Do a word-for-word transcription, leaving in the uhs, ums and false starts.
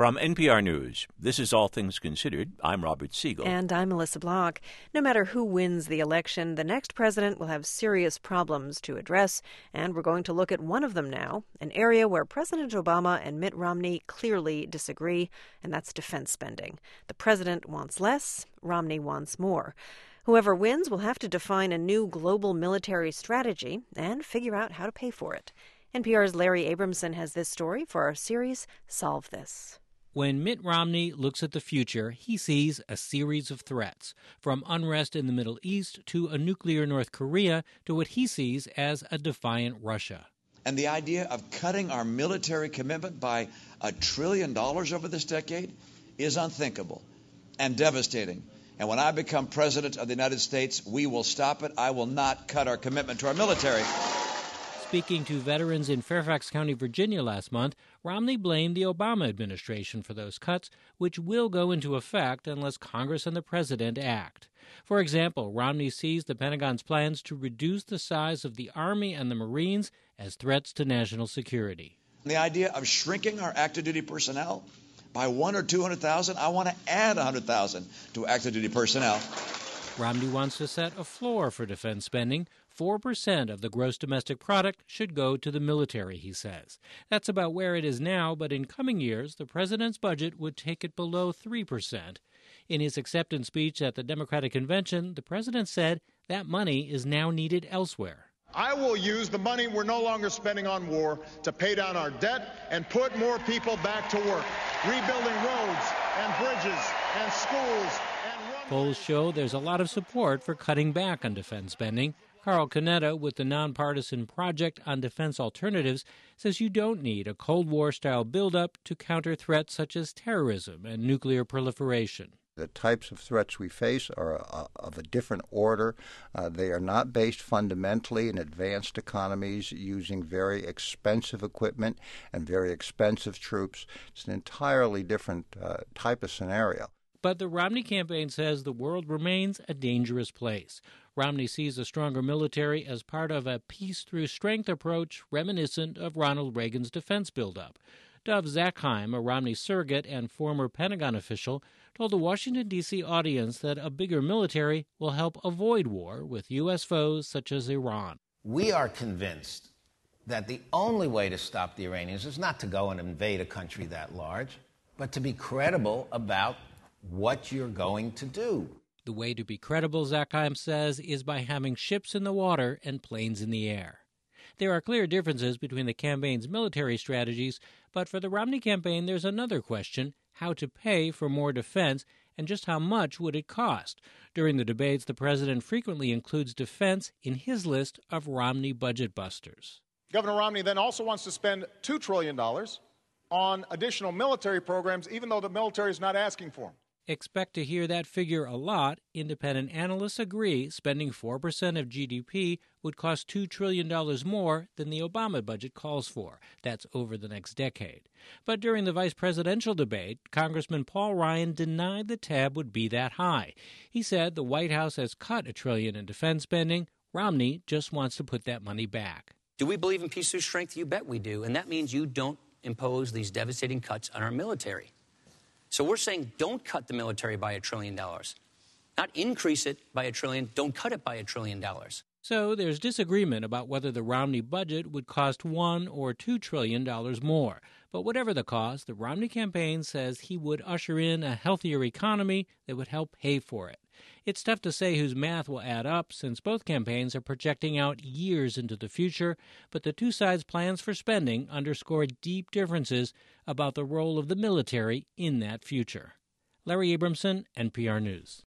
From N P R News, this is All Things Considered. I'm Robert Siegel. And I'm Melissa Block. No matter who wins the election, the next president will have serious problems to address, and we're going to look at one of them now, an area where President Obama and Mitt Romney clearly disagree, and that's defense spending. The president wants less, Romney wants more. Whoever wins will have to define a new global military strategy and figure out how to pay for it. N P R's Larry Abramson has this story for our series, Solve This. When Mitt Romney looks at the future, he sees a series of threats, from unrest in the Middle East to a nuclear North Korea to what he sees as a defiant Russia. And the idea of cutting our military commitment by a trillion dollars over this decade is unthinkable and devastating. And when I become president of the United States, we will stop it. I will not cut our commitment to our military. Speaking to veterans in Fairfax County, Virginia last month, Romney blamed the Obama administration for those cuts, which will go into effect unless Congress and the president act. For example, Romney sees the Pentagon's plans to reduce the size of the Army and the Marines as threats to national security. The idea of shrinking our active duty personnel by one or two hundred thousand, I want to add one hundred thousand to active duty personnel. Romney wants to set a floor for defense spending. four percent of the gross domestic product should go to the military, he says. That's about where it is now, but in coming years, the president's budget would take it below three percent. In his acceptance speech at the Democratic Convention, the president said that money is now needed elsewhere. I will use the money we're no longer spending on war to pay down our debt and put more people back to work, rebuilding roads and bridges and schools. Polls show there's a lot of support for cutting back on defense spending. Carl Canetta, with the nonpartisan Project on Defense Alternatives, says you don't need a Cold War-style buildup to counter threats such as terrorism and nuclear proliferation. The types of threats we face are uh, of a different order. Uh, they are not based fundamentally in advanced economies using very expensive equipment and very expensive troops. It's an entirely different uh, type of scenario. But the Romney campaign says the world remains a dangerous place. Romney sees a stronger military as part of a peace-through-strength approach reminiscent of Ronald Reagan's defense buildup. Dov Zakheim, a Romney surrogate and former Pentagon official, told the Washington, D C audience that a bigger military will help avoid war with U S foes such as Iran. We are convinced that the only way to stop the Iranians is not to go and invade a country that large, but to be credible about what you're going to do. The way to be credible, Zakheim says, is by having ships in the water and planes in the air. There are clear differences between the campaign's military strategies, but for the Romney campaign, there's another question: how to pay for more defense and just how much would it cost? During the debates, the president frequently includes defense in his list of Romney budget busters. Governor Romney then also wants to spend two trillion dollars on additional military programs, even though the military is not asking for them. Expect to hear that figure a lot. Independent analysts agree spending four percent of G D P would cost two trillion dollars more than the Obama budget calls for. That's over the next decade. But during the vice presidential debate, Congressman Paul Ryan denied the tab would be that high. He said the White House has cut a trillion in defense spending. Romney just wants to put that money back. Do we believe in peace through strength? You bet we do. And that means you don't impose these devastating cuts on our military. So we're saying don't cut the military by a trillion dollars. Not increase it by a trillion, don't cut it by a trillion dollars. So there's disagreement about whether the Romney budget would cost one or two trillion dollars more. But whatever the cost, the Romney campaign says he would usher in a healthier economy that would help pay for it. It's tough to say whose math will add up since both campaigns are projecting out years into the future, but the two sides' plans for spending underscore deep differences about the role of the military in that future. Larry Abramson, N P R News.